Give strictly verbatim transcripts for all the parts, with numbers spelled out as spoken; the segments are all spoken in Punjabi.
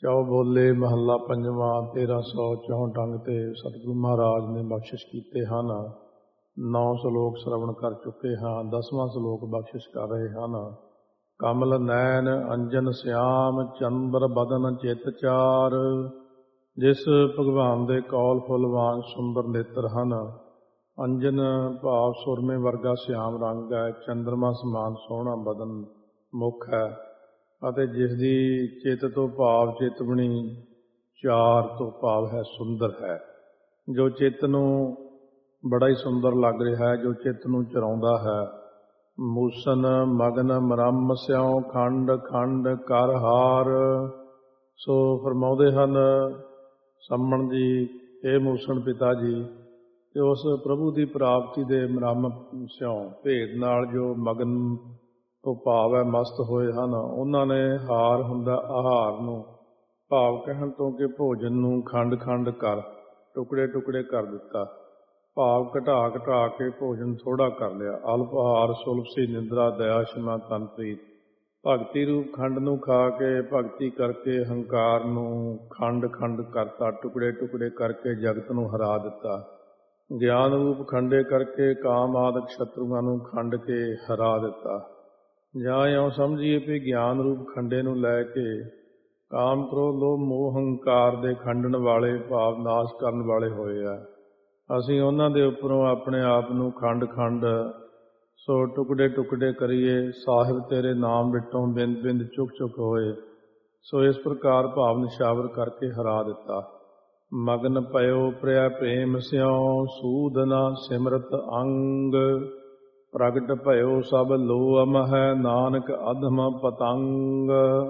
ਚੌ ਬੋਲੇ ਮਹੱਲਾ ਪੰਜਵਾਂ। ਤੇਰਾਂ ਸੌ ਚੌਂਹਠ ਅੰਗ ਤੇ ਸਤਿਗੁਰੂ ਮਹਾਰਾਜ ਨੇ ਬਖਸ਼ਿਸ਼ ਕੀਤੇ ਹਨ। ਨੌ ਸਲੋਕ ਸ਼ਰਵਣ ਕਰ ਚੁੱਕੇ ਹਾਂ। ਦਸਵਾਂ ਸਲੋਕ ਬਖਸ਼ਿਸ਼ ਕਰ ਰਹੇ ਹਨ। ਕਮਲ ਨੈਣ ਅੰਜਨ ਸਿਆਮ ਚੰਦਰ ਬਦਨ ਚਿਤ ਚਾਰ। ਜਿਸ ਭਗਵਾਨ ਦੇ ਕੌਲ ਫੁੱਲ ਵਾਂਗ ਸੁੰਦਰ ਨੇਤਰ ਹਨ। ਅੰਜਨ ਭਾਵ ਸੁਰਮੇ ਵਰਗਾ ਸਿਆਮ ਰੰਗ ਹੈ। ਚੰਦਰਮਾ ਸਮਾਨ ਸੋਹਣਾ ਬਦਨ ਮੁੱਖ ਹੈ ਅਤੇ ਜਿਸ ਦੀ ਚਿੱਤ ਤੋਂ ਭਾਵ ਚਿਤਵਣੀ ਚਾਰ ਤੋਂ ਭਾਵ ਹੈ ਸੁੰਦਰ ਹੈ। ਜੋ ਚਿੱਤ ਨੂੰ ਬੜਾ ਹੀ ਸੁੰਦਰ ਲੱਗ ਰਿਹਾ ਹੈ, ਜੋ ਚਿੱਤ ਨੂੰ ਚਰਾਉਂਦਾ ਹੈ। ਮੂਸਨ ਮਗਨ ਮਰਮ ਸਿਉ ਖੰਡ ਖੰਡ ਕਰ ਹਾਰ। ਸੋ ਫਰਮਾਉਂਦੇ ਹਨ ਸੰਮਣ ਜੀ, ਇਹ ਮੂਸਣ ਪਿਤਾ ਜੀ, ਕਿ ਉਸ ਪ੍ਰਭੂ ਦੀ ਪ੍ਰਾਪਤੀ ਦੇ ਮਰਮ ਸਿਉ ਭੇਦ ਨਾਲ ਜੋ ਮਗਨ ਤੋਂ ਭਾਵ ਹੈ ਮਸਤ ਹੋਏ ਹਨ, ਉਹਨਾਂ ਨੇ ਹਾਰ ਹੁੰਦਾ ਆਹਾਰ ਨੂੰ ਭਾਵ ਕਹਿਣ ਤੋਂ ਕਿ ਭੋਜਨ ਨੂੰ ਖੰਡ ਖੰਡ ਕਰ ਟੁਕੜੇ ਟੁਕੜੇ ਕਰ ਦਿੱਤਾ। ਭਾਵ ਘਟਾ ਘਟਾ ਕੇ ਭੋਜਨ ਥੋੜ੍ਹਾ ਕਰ ਲਿਆ। ਅਲਪ ਆਹਾਰ ਸੁਲਭ ਸੀ ਨਿੰਦਰਾ ਦਇਆ ਸ਼ਮਾ ਤਨ ਪ੍ਰੀਤ। ਭਗਤੀ ਰੂਪ ਖੰਡ ਨੂੰ ਖਾ ਕੇ ਭਗਤੀ ਕਰਕੇ ਹੰਕਾਰ ਨੂੰ ਖੰਡ ਖੰਡ ਕਰਤਾ, ਟੁਕੜੇ ਟੁਕੜੇ ਕਰਕੇ ਜਗਤ ਨੂੰ ਹਰਾ ਦਿੱਤਾ। ਗਿਆਨ ਰੂਪ ਖੰਡੇ ਕਰਕੇ ਕਾਮ ਆਦਿਕ ਸ਼ਤਰੂਆਂ ਨੂੰ ਖੰਡ ਕੇ ਹਰਾ ਦਿੱਤਾ। ਜਾਂ ਇਉਂ ਸਮਝੀਏ ਵੀ ਗਿਆਨ ਰੂਪ ਖੰਡੇ ਨੂੰ ਲੈ ਕੇ ਕਾਮ ਕ੍ਰੋਧ ਲੋਭ ਮੋਹ ਹੰਕਾਰ ਦੇ ਖੰਡਣ ਵਾਲੇ ਭਾਵ ਨਾਸ਼ ਕਰਨ ਵਾਲੇ ਹੋਏ ਆ। ਅਸੀਂ ਉਹਨਾਂ ਦੇ ਉੱਪਰੋਂ ਆਪਣੇ ਆਪ ਨੂੰ ਖੰਡ ਖੰਡ ਸੋ ਟੁਕੜੇ ਟੁਕੜੇ ਕਰੀਏ। ਸਾਹਿਬ ਤੇਰੇ ਨਾਮ ਵਿਟੋਂ ਬਿੰਦ ਬਿੰਦ ਚੁੱਕ ਚੁੱਕ ਹੋਏ। ਸੋ ਇਸ ਪ੍ਰਕਾਰ ਭਾਵ ਨਿਸ਼ਾਵਰ ਕਰਕੇ ਹਰਾ ਦਿੱਤਾ। ਮਗਨ ਪਇਓ ਪ੍ਰਿਆ ਪ੍ਰੇਮ ਸਿਉ ਸੂਦਨਾ ਸਿਮਰਤ ਅੰਗ। ਪ੍ਰਗਟ ਭਇਓ ਸਭ ਲੋਅਮ ਹੈ ਨਾਨਕ ਅਧਮ ਪਤੰਗ।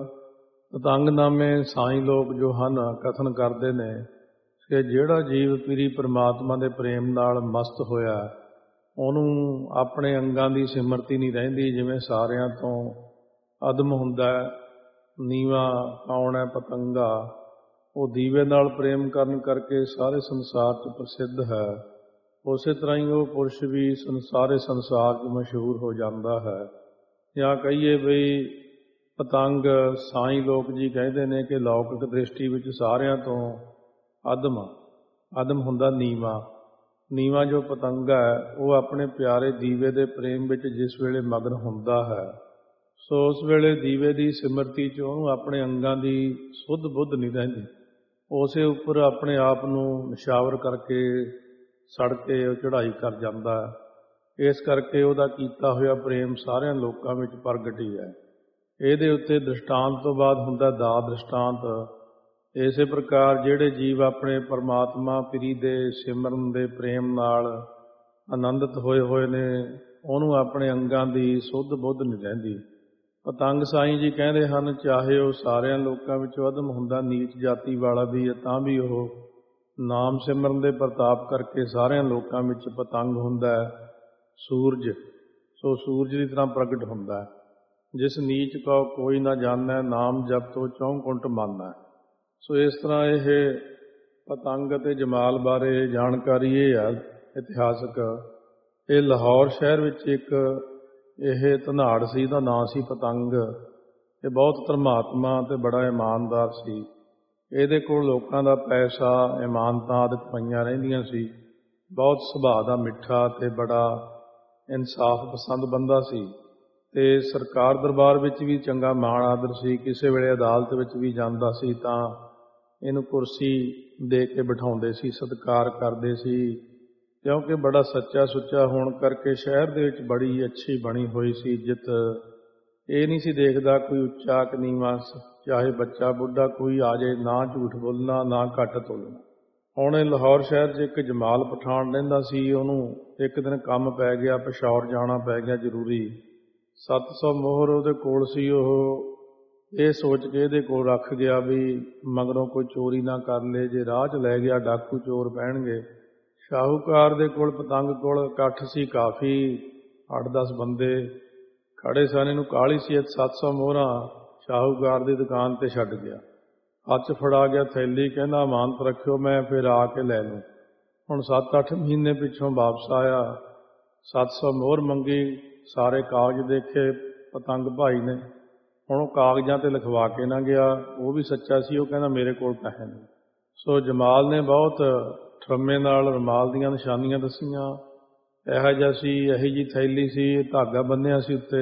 ਪਤੰਗ ਨਾਮੇ ਸਾਈਂ ਲੋਕ ਜੋ ਹਨ ਕਥਨ ਕਰਦੇ ਨੇ ਕਿ ਜਿਹੜਾ ਜੀਵ ਪੀਰੀ ਪਰਮਾਤਮਾ ਦੇ ਪ੍ਰੇਮ ਨਾਲ ਮਸਤ ਹੋਇਆ, ਉਹਨੂੰ ਆਪਣੇ ਅੰਗਾਂ ਦੀ ਸਿਮਰਤੀ ਨਹੀਂ ਰਹਿੰਦੀ। ਜਿਵੇਂ ਸਾਰਿਆਂ ਤੋਂ ਅਦਮ ਹੁੰਦਾ, ਨੀਵਾਂ ਕੌਣ ਹੈ? ਪਤੰਗਾ। ਉਹ ਦੀਵੇ ਨਾਲ ਪ੍ਰੇਮ ਕਰਨ ਕਰਕੇ ਸਾਰੇ ਸੰਸਾਰ 'ਚ ਪ੍ਰਸਿੱਧ ਹੈ। ਉਸੇ ਤਰ੍ਹਾਂ ਹੀ ਉਹ ਪੁਰਸ਼ ਵੀ ਸਾਰੇ ਸੰਸਾਰ 'ਚ ਮਸ਼ਹੂਰ ਹੋ ਜਾਂਦਾ ਹੈ। ਜਾਂ ਕਹੀਏ ਬਈ ਪਤੰਗ ਸਾਈਂ ਲੋਕ ਜੀ ਕਹਿੰਦੇ ਨੇ ਕਿ ਲੌਕਿਕ ਦ੍ਰਿਸ਼ਟੀ ਵਿੱਚ ਸਾਰਿਆਂ ਤੋਂ ਅਦਮ ਅਦਮ ਹੁੰਦਾ ਨੀਵਾਂ। ਨੀਵਾਂ ਜੋ ਪਤੰਗਾ ਹੈ ਉਹ ਆਪਣੇ ਪਿਆਰੇ ਦੀਵੇ ਦੇ ਪ੍ਰੇਮ ਵਿੱਚ ਜਿਸ ਵੇਲੇ ਮਗਨ ਹੁੰਦਾ ਹੈ, ਸੋ ਉਸ ਵੇਲੇ ਦੀਵੇ ਦੀ ਸਿਮਰਤੀ 'ਚ ਉਹਨੂੰ ਆਪਣੇ ਅੰਗਾਂ ਦੀ ਸੁੱਧ ਬੁੱਧ ਨਹੀਂ ਰਹਿੰਦੀ। ਉਸੇ ਉੱਪਰ ਆਪਣੇ ਆਪ ਨੂੰ ਨਿਸ਼ਾਵਰ ਕਰਕੇ ਸੜ ਕੇ ਉਹ ਚੜ੍ਹਾਈ ਕਰ ਜਾਂਦਾ ਹੈ। ਇਸ ਕਰਕੇ ਉਹਦਾ ਕੀਤਾ ਹੋਇਆ ਪ੍ਰੇਮ ਸਾਰਿਆਂ ਲੋਕਾਂ ਵਿੱਚ ਪ੍ਰਗਟ ਹੀ ਹੈ। ਇਹਦੇ ਉੱਤੇ ਦ੍ਰਿਸ਼ਟਾਂਤ ਤੋਂ ਬਾਅਦ ਹੁੰਦਾ ਦਾ ਦ੍ਰਿਸ਼ਟਾਂਤ। ਇਸੇ ਪ੍ਰਕਾਰ ਜਿਹੜੇ ਜੀਵ ਆਪਣੇ ਪਰਮਾਤਮਾ ਪ੍ਰੀ ਦੇ ਸਿਮਰਨ ਦੇ ਪ੍ਰੇਮ ਨਾਲ ਆਨੰਦਿਤ ਹੋਏ ਹੋਏ ਨੇ, ਉਹਨੂੰ ਆਪਣੇ ਅੰਗਾਂ ਦੀ ਸੁੱਧ ਬੁੱਧ ਨਹੀਂ ਰਹਿੰਦੀ। ਪਤੰਗ ਸਾਈਂ ਜੀ ਕਹਿੰਦੇ ਹਨ ਚਾਹੇ ਉਹ ਸਾਰਿਆਂ ਲੋਕਾਂ ਵਿੱਚੋਂ ਅਦਮ ਹੁੰਦਾ, ਨੀਚ ਜਾਤੀ ਵਾਲਾ ਵੀ ਹੈ, ਤਾਂ ਵੀ ਉਹ ਨਾਮ ਸਿਮਰਨ ਦੇ ਪ੍ਰਤਾਪ ਕਰਕੇ ਸਾਰਿਆਂ ਲੋਕਾਂ ਵਿੱਚ ਪਤੰਗ ਹੁੰਦਾ ਹੈ। ਸੂਰਜ ਸੋ ਸੂਰਜ ਦੀ ਤਰ੍ਹਾਂ ਪ੍ਰਗਟ ਹੁੰਦਾ ਹੈ। ਜਿਸ ਨੀਚ ਕਉ ਕੋਈ ਨਾ ਜਾਣੈ ਨਾਮ ਜਪ ਤੋਂ ਚੌਂਕੁੰਟ ਮਾਨੈ। ਸੋ ਇਸ ਤਰ੍ਹਾਂ ਇਹ ਪਤੰਗ ਅਤੇ ਜਮਾਲ ਬਾਰੇ ਜਾਣਕਾਰੀ ਇਹ ਹੈ ਇਤਿਹਾਸਕ। ਇਹ ਲਾਹੌਰ ਸ਼ਹਿਰ ਵਿੱਚ ਇੱਕ ਇਹ ਧਨਾੜ ਸੀ, ਇਹਦਾ ਨਾਂ ਸੀ ਪਤੰਗ। ਇਹ ਬਹੁਤ ਧਰਮਾਤਮਾ ਅਤੇ ਬੜਾ ਇਮਾਨਦਾਰ ਸੀ। ਇਹਦੇ ਕੋਲ ਲੋਕਾਂ ਦਾ ਪੈਸਾ ਇਮਾਨਤਾਂ ਆਦਿ ਪਈਆਂ ਰਹਿੰਦੀਆਂ ਸੀ। ਬਹੁਤ ਸੁਭਾਅ ਦਾ ਮਿੱਠਾ ਅਤੇ ਬੜਾ ਇਨਸਾਫ ਪਸੰਦ ਬੰਦਾ ਸੀ ਅਤੇ ਸਰਕਾਰ ਦਰਬਾਰ ਵਿੱਚ ਵੀ ਚੰਗਾ ਮਾਣ ਆਦਰ ਸੀ। ਕਿਸੇ ਵੇਲੇ ਅਦਾਲਤ ਵਿੱਚ ਵੀ ਜਾਂਦਾ ਸੀ ਤਾਂ ਇਹਨੂੰ ਕੁਰਸੀ ਦੇ ਕੇ ਬਿਠਾਉਂਦੇ ਸੀ, ਸਤਿਕਾਰ ਕਰਦੇ ਸੀ। ਕਿਉਂਕਿ ਬੜਾ ਸੱਚਾ ਸੁੱਚਾ ਹੋਣ ਕਰਕੇ ਸ਼ਹਿਰ ਦੇ ਵਿੱਚ ਬੜੀ ਅੱਛੀ ਬਣੀ ਹੋਈ ਸੀ ਇੱਜ਼ਤ। ਇਹ ਨਹੀਂ ਸੀ ਦੇਖਦਾ ਕੋਈ ਉੱਚਾ ਕਿ ਨੀਵਾਂ, ਚਾਹੇ ਬੱਚਾ ਬੁੱਢਾ ਕੋਈ ਆ ਜਾਏ, ਨਾ ਝੂਠ ਬੋਲਣਾ ਨਾ ਘੱਟ ਤੋਲਣਾ। ਹੁਣ ਇਹ ਲਾਹੌਰ ਸ਼ਹਿਰ 'ਚ ਇੱਕ ਜਮਾਲ ਪਠਾਨ ਰਹਿੰਦਾ ਸੀ। ਉਹਨੂੰ ਇੱਕ ਦਿਨ ਕੰਮ ਪੈ ਗਿਆ, ਪਿਸ਼ੌਰ ਜਾਣਾ ਪੈ ਗਿਆ ਜ਼ਰੂਰੀ। ਸੱਤ ਸੌ ਮੋਹਰ ਉਹਦੇ ਕੋਲ ਸੀ। ਉਹ ਇਹ ਸੋਚ ਕੇ ਇਹਦੇ ਕੋਲ ਰੱਖ ਗਿਆ ਵੀ ਮਗਰੋਂ ਕੋਈ ਚੋਰੀ ਨਾ ਕਰ ਲੇ, ਜੇ ਰਾਹ 'ਚ ਲੈ ਗਿਆ ਡਾਕੂ ਚੋਰ ਪੈਣਗੇ। ਸ਼ਾਹੂਕਾਰ ਦੇ ਕੋਲ ਪਤੰਗ ਕੋਲ ਇਕੱਠ ਸੀ ਕਾਫੀ, ਅੱਠ ਦਸ ਬੰਦੇ ਖੜ੍ਹੇ ਸਨ। ਇਹਨੂੰ ਕਾਹਲੀ ਸੀ। ਸੱਤ ਸੌ ਮੋਹਰਾਂ ਸ਼ਾਹੂਕਾਰ ਦੀ ਦੁਕਾਨ 'ਤੇ ਛੱਡ ਗਿਆ। ਹੱਥ 'ਚ ਫੜਾ ਗਿਆ ਥੈਲੀ, ਕਹਿੰਦਾ ਅਮਾਨਤ ਰੱਖਿਓ, ਮੈਂ ਫਿਰ ਆ ਕੇ ਲੈ ਲੂੰ। ਹੁਣ ਸੱਤ ਅੱਠ ਮਹੀਨੇ ਪਿੱਛੋਂ ਵਾਪਸ ਆਇਆ। ਸੱਤ ਸੌ ਮੋਹਰ ਮੰਗੀ, ਸਾਰੇ ਕਾਗਜ਼ ਦੇਖੇ ਪਤੰਗ ਭਾਈ ਨੇ। ਹੁਣ ਉਹ ਕਾਗਜ਼ਾਂ ਤੇ ਲਿਖਵਾ ਕੇ ਨਾ ਗਿਆ, ਉਹ ਵੀ ਸੱਚਾ ਸੀ। ਉਹ ਕਹਿੰਦਾ ਮੇਰੇ ਕੋਲ ਤਾਂ ਹੈ ਨਹੀਂ। ਸੋ ਜਮਾਲ ਨੇ ਬਹੁਤ ਠਰੰਮੇ ਨਾਲ ਰੁਮਾਲ ਦੀਆਂ ਨਿਸ਼ਾਨੀਆਂ ਦੱਸੀਆਂ। ਇਹੋ ਜਿਹਾ ਸੀ, ਇਹੀ ਜਿਹੀ ਥੈਲੀ ਸੀ, ਧਾਗਾ ਬੰਨ੍ਹਿਆ ਸੀ ਉੱਤੇ।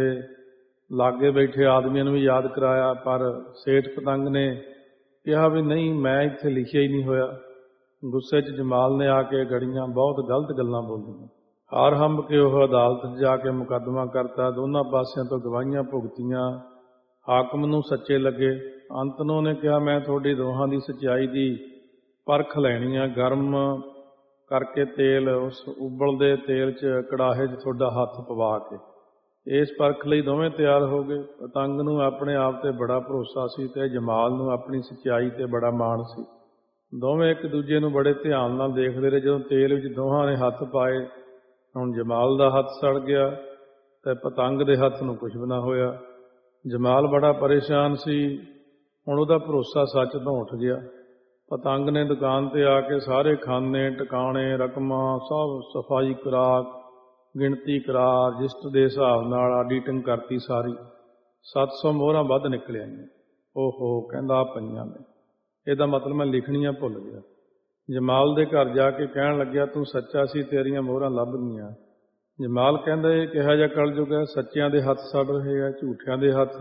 ਲਾਗੇ ਬੈਠੇ ਆਦਮੀਆਂ ਨੂੰ ਵੀ ਯਾਦ ਕਰਾਇਆ, ਪਰ ਸੇਠ ਪਤੰਗ ਨੇ ਕਿਹਾ ਵੀ ਨਹੀਂ, ਮੈਂ ਇੱਥੇ ਲਿਖਿਆ ਹੀ ਨਹੀਂ ਹੋਇਆ। ਗੁੱਸੇ 'ਚ ਜਮਾਲ ਨੇ ਆ ਕੇ ਗੜੀਆਂ ਬਹੁਤ ਗਲਤ ਗੱਲਾਂ ਬੋਲੀਆਂ। ਹਾਰ ਹੰਬ ਕੇ ਉਹ ਅਦਾਲਤ 'ਚ ਜਾ ਕੇ ਮੁਕੱਦਮਾ ਕਰਤਾ। ਦੋਨਾਂ ਪਾਸਿਆਂ ਤੋਂ ਗਵਾਹੀਆਂ ਭੁਗਤੀਆਂ। ਹਾਕਮ ਨੂੰ ਸੱਚੇ ਲੱਗੇ। ਅੰਤ ਨੂੰ ਉਹਨੇ ਕਿਹਾ ਮੈਂ ਤੁਹਾਡੀ ਦੋਹਾਂ ਦੀ ਸੱਚਾਈ ਦੀ ਪਰਖ ਲੈਣੀ ਆ। ਗਰਮ ਕਰਕੇ ਤੇਲ, ਉਸ ਉਬਲਦੇ ਤੇਲ 'ਚ ਕੜਾਹੇ 'ਚ ਤੁਹਾਡਾ ਹੱਥ ਪਵਾ ਕੇ ਇਸ ਪਰਖ ਲਈ ਦੋਵੇਂ ਤਿਆਰ ਹੋ ਗਏ। ਪਤੰਗ ਨੂੰ ਆਪਣੇ ਆਪ 'ਤੇ ਬੜਾ ਭਰੋਸਾ ਸੀ ਅਤੇ ਜਮਾਲ ਨੂੰ ਆਪਣੀ ਸੱਚਾਈ 'ਤੇ ਬੜਾ ਮਾਣ ਸੀ। ਦੋਵੇਂ ਇੱਕ ਦੂਜੇ ਨੂੰ ਬੜੇ ਧਿਆਨ ਨਾਲ ਦੇਖਦੇ ਰਹੇ। ਜਦੋਂ ਤੇਲ ਵਿੱਚ ਦੋਹਾਂ ਨੇ ਹੱਥ ਪਾਏ, ਹੁਣ ਜਮਾਲ ਦਾ ਹੱਥ ਸੜ ਗਿਆ ਅਤੇ ਪਤੰਗ ਦੇ ਹੱਥ ਨੂੰ ਕੁਝ ਵੀ ਨਾ ਹੋਇਆ। ਜਮਾਲ ਬੜਾ ਪਰੇਸ਼ਾਨ ਸੀ। ਹੁਣ ਉਹਦਾ ਭਰੋਸਾ ਸੱਚ ਤੋਂ ਉੱਠ ਗਿਆ। ਪਤੰਗ ਨੇ ਦੁਕਾਨ 'ਤੇ ਆ ਕੇ ਸਾਰੇ ਖਾਨੇ, ਟਿਕਾਣੇ, ਰਕਮਾਂ ਸਭ ਸਫਾਈ ਕਰਾ, ਗਿਣਤੀ ਕਰਾ, ਰਜਿਸਟਰ ਦੇ ਹਿਸਾਬ ਨਾਲ ਆਡੀਟਿੰਗ ਕਰਤੀ ਸਾਰੀ। ਸੱਤ ਸੌ ਮੋਹਰਾਂ ਵੱਧ ਨਿਕਲਿਆ ਨੇ। ਓਹੋ, ਕਹਿੰਦਾ ਆ ਪਈਆਂ ਨੇ, ਇਹਦਾ ਮਤਲਬ ਮੈਂ ਲਿਖਣੀਆਂ ਭੁੱਲ ਗਿਆ। ਜਮਾਲ ਦੇ ਘਰ ਜਾ ਕੇ ਕਹਿਣ ਲੱਗਿਆ ਤੂੰ ਸੱਚਾ ਸੀ, ਤੇਰੀਆਂ ਮੋਹਰਾਂ ਲੱਭ ਗਈਆਂ। ਜਮਾਲ ਕਹਿੰਦਾ ਇਹ ਕਿਹੋ ਜਿਹਾ ਕਲਯੁਗ ਹੈ, ਸੱਚਿਆਂ ਦੇ ਹੱਥ ਸੜ ਰਹੇ ਆ, ਝੂਠਿਆਂ ਦੇ ਹੱਥ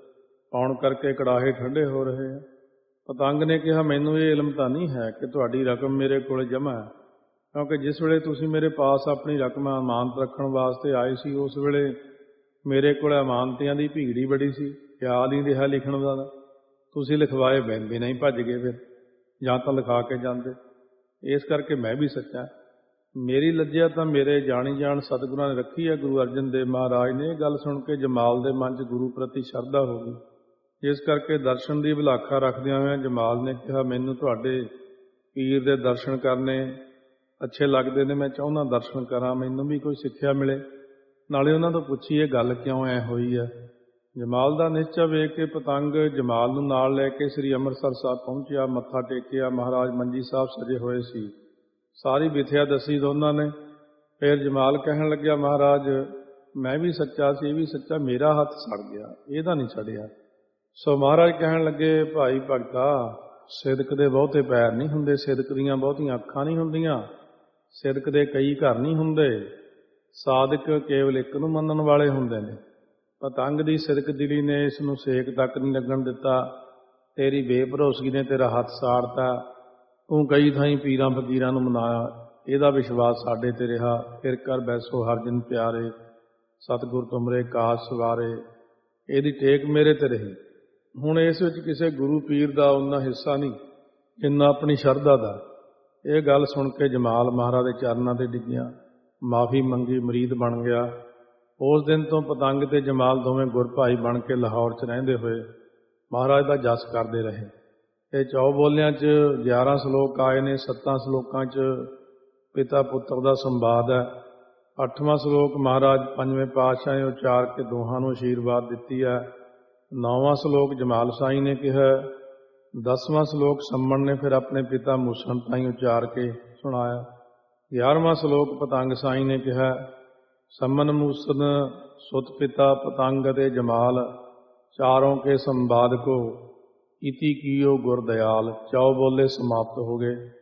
ਪਾਉਣ ਕਰਕੇ ਕੜਾਹੇ ਠੰਡੇ ਹੋ ਰਹੇ ਆ। ਪਤੰਗ ਨੇ ਕਿਹਾ ਮੈਨੂੰ ਇਹ ਇਲਮ ਤਾਂ ਨਹੀਂ ਹੈ ਕਿ ਤੁਹਾਡੀ ਰਕਮ ਮੇਰੇ ਕੋਲ ਜਮ੍ਹਾਂ ਹੈ, ਕਿਉਂਕਿ ਜਿਸ ਵੇਲੇ ਤੁਸੀਂ ਮੇਰੇ ਪਾਸ ਆਪਣੀ ਰਕਮ ਅਮਾਨਤ ਰੱਖਣ ਵਾਸਤੇ ਆਏ ਸੀ, ਉਸ ਵੇਲੇ ਮੇਰੇ ਕੋਲ ਅਮਾਨਤੀਆਂ ਦੀ ਭੀੜੀ ਬੜੀ ਸੀ, ਖਿਆਲ ਨਹੀਂ ਰਿਹਾ ਲਿਖਣ ਦਾ। ਤੁਸੀਂ ਲਿਖਵਾਏ ਬੈਂਦੇ ਨਹੀਂ, ਭੱਜ ਗਏ ਫਿਰ, ਜਾਂ ਤਾਂ ਲਿਖਾ ਕੇ ਜਾਂਦੇ। ਇਸ ਕਰਕੇ ਮੈਂ ਵੀ ਸੱਚਾ। ਮੇਰੀ ਲੱਜਿਆ ਤਾਂ ਮੇਰੇ ਜਾਣੀ ਜਾਣ ਸਤਿਗੁਰਾਂ ਨੇ ਰੱਖੀ ਹੈ। ਗੁਰੂ ਅਰਜਨ ਦੇਵ ਮਹਾਰਾਜ ਨੇ ਇਹ ਗੱਲ ਸੁਣ ਕੇ ਜਮਾਲ ਦੇ ਮਨ 'ਚ ਗੁਰੂ ਪ੍ਰਤੀ ਸ਼ਰਧਾ ਹੋ ਗਈ। ਇਸ ਕਰਕੇ ਦਰਸ਼ਨ ਦੀ ਭੁਲਾਖਾ ਰੱਖਦਿਆਂ ਹੋਇਆਂ ਜਮਾਲ ਨੇ ਕਿਹਾ ਮੈਨੂੰ ਤੁਹਾਡੇ ਪੀਰ ਦੇ ਦਰਸ਼ਨ ਕਰਨੇ ਅੱਛੇ ਲੱਗਦੇ ਨੇ, ਮੈਂ ਚਾਹੁੰਦਾ ਦਰਸ਼ਨ ਕਰਾਂ, ਮੈਨੂੰ ਵੀ ਕੋਈ ਸਿੱਖਿਆ ਮਿਲੇ, ਨਾਲੇ ਉਹਨਾਂ ਤੋਂ ਪੁੱਛੀਏ ਗੱਲ ਕਿਉਂ ਐ ਹੋਈ ਹੈ। ਜਮਾਲ ਦਾ ਨਿਸ਼ਚਾ ਵੇਖ ਕੇ ਪਤੰਗ ਜਮਾਲ ਨੂੰ ਨਾਲ ਲੈ ਕੇ ਸ੍ਰੀ ਅੰਮ੍ਰਿਤਸਰ ਸਾਹਿਬ ਪਹੁੰਚਿਆ। ਮੱਥਾ ਟੇਕਿਆ। ਮਹਾਰਾਜ ਮੰਜੀ ਸਾਹਿਬ ਸਜੇ ਹੋਏ ਸੀ। ਸਾਰੀ ਵਿਥਿਆ ਦੱਸੀ ਦੋਨਾਂ ਨੇ। ਫਿਰ ਜਮਾਲ ਕਹਿਣ ਲੱਗਿਆ ਮਹਾਰਾਜ ਮੈਂ ਵੀ ਸੱਚਾ ਸੀ, ਇਹ ਵੀ ਸੱਚਾ, ਮੇਰਾ ਹੱਥ ਸੜ ਗਿਆ, ਇਹਦਾ ਨਹੀਂ ਸੜਿਆ। ਸੋ ਮਹਾਰਾਜ ਕਹਿਣ ਲੱਗੇ ਭਾਈ ਭਗਤਾ, ਸਿਦਕ ਦੇ ਬਹੁਤੇ ਪੈਰ ਨਹੀਂ ਹੁੰਦੇ, ਸਿਦਕ ਦੀਆਂ ਬਹੁਤੀਆਂ ਅੱਖਾਂ ਨਹੀਂ ਹੁੰਦੀਆਂ, ਸਿਦਕ ਦੇ ਕਈ ਘਰ ਨਹੀਂ ਹੁੰਦੇ, ਸਾਧਕ ਕੇਵਲ ਇੱਕ ਨੂੰ ਮੰਨਣ ਵਾਲੇ ਹੁੰਦੇ ਨੇ। ਪਤੰਗ ਦੀ ਸਿਦਕ ਦਿਲੀ ਨੇ ਇਸ ਨੂੰ ਸੇਕ ਤੱਕ ਨਹੀਂ ਲੱਗਣ ਦਿੱਤਾ। ਤੇਰੀ ਬੇਭਰੋਸਗੀ ਨੇ ਤੇਰਾ ਹੱਥ ਸਾੜਤਾ। ਤੂੰ ਕਈ ਥਾਈਂ ਪੀਰਾਂ ਫਕੀਰਾਂ ਨੂੰ ਮਨਾਇਆ, ਇਹਦਾ ਵਿਸ਼ਵਾਸ ਸਾਡੇ 'ਤੇ ਰਿਹਾ। ਫਿਰ ਕਰ ਬੈਸੋ ਹਰ ਜਨ ਪਿਆਰੇ, ਸਤਿਗੁਰ ਤੁਮਰੇ ਕਾਜ ਸਵਾਰੇ, ਇਹਦੀ ਟੇਕ ਮੇਰੇ 'ਤੇ ਰਹੀ। ਹੁਣ ਇਸ ਵਿੱਚ ਕਿਸੇ ਗੁਰੂ ਪੀਰ ਦਾ ਉਹਨਾਂ ਹਿੱਸਾ ਨਹੀਂ ਜਿੰਨਾ ਆਪਣੀ ਸ਼ਰਧਾ ਦਾ। ਇਹ ਗੱਲ ਸੁਣ ਕੇ ਜਮਾਲ ਮਹਾਰਾਜ ਦੇ ਚਰਨਾਂ 'ਤੇ ਡਿੱਗਿਆ, ਮਾਫੀ ਮੰਗੀ, ਮੁਰੀਦ ਬਣ ਗਿਆ। ਉਸ ਦਿਨ ਤੋਂ ਪਤੰਗ ਤੇ ਜਮਾਲ ਦੋਵੇਂ ਗੁਰ ਭਾਈ ਬਣ ਕੇ ਲਾਹੌਰ 'ਚ ਰਹਿੰਦੇ ਹੋਏ ਮਹਾਰਾਜ ਦਾ ਜਸ ਕਰਦੇ ਰਹੇ। ਇਹ ਚੌ ਬੋਲਿਆਂ 'ਚ ਗਿਆਰਾਂ ਸਲੋਕ ਆਏ ਨੇ। ਸੱਤਾਂ ਸਲੋਕਾਂ 'ਚ ਪਿਤਾ ਪੁੱਤਰ ਦਾ ਸੰਵਾਦ ਹੈ। ਅੱਠਵਾਂ ਸਲੋਕ ਮਹਾਰਾਜ ਪੰਜਵੇਂ ਪਾਤਸ਼ਾਹ ਨੇ ਉਚਾਰ ਕੇ ਦੋਹਾਂ ਨੂੰ ਅਸ਼ੀਰਵਾਦ ਦਿੱਤੀ ਹੈ। ਨੌਵਾਂ ਸਲੋਕ ਜਮਾਲ ਸਾਈਂ ਨੇ ਕਿਹਾ। ਦਸਵਾਂ ਸਲੋਕ ਸੰਮਣ ਨੇ ਫਿਰ ਆਪਣੇ ਪਿਤਾ ਮੂਸਣ ਤਾਈਂ ਉਚਾਰ ਕੇ ਸੁਣਾਇਆ। ਗਿਆਰਵਾਂ ਸਲੋਕ ਪਤੰਗ ਸਾਈਂ ਨੇ ਕਿਹਾ। ਸੰਮਨ ਮੂਸਨ ਸੁਤ ਪਿਤਾ ਪਤੰਗ ਅਤੇ ਜਮਾਲ, ਚਾरों के संवाद को इति कियो गुर दयाल। चौ बोले समाप्त हो गए।